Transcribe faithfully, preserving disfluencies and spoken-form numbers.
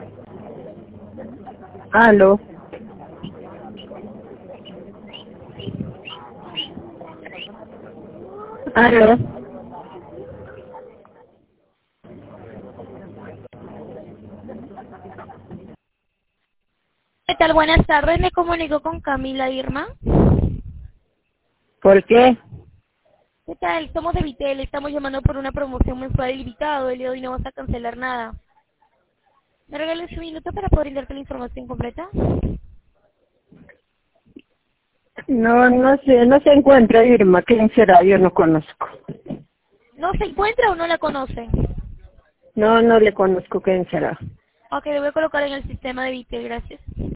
Aló. Aló. ¿Qué tal? Buenas tardes, me comunico con Camila Irma. ¿Por qué? ¿Qué tal? Somos de Vitel, estamos llamando por una promoción mensual ilimitado, el día de hoy no vas a cancelar nada. ¿Me regalas un minuto para poder darte la información completa? No, no sé, no se encuentra Irma. ¿Quién será? Yo no conozco. ¿No se encuentra o no la conoce? No, no le conozco. ¿Quién será? Ok, le voy a colocar en el sistema de Vitel, gracias.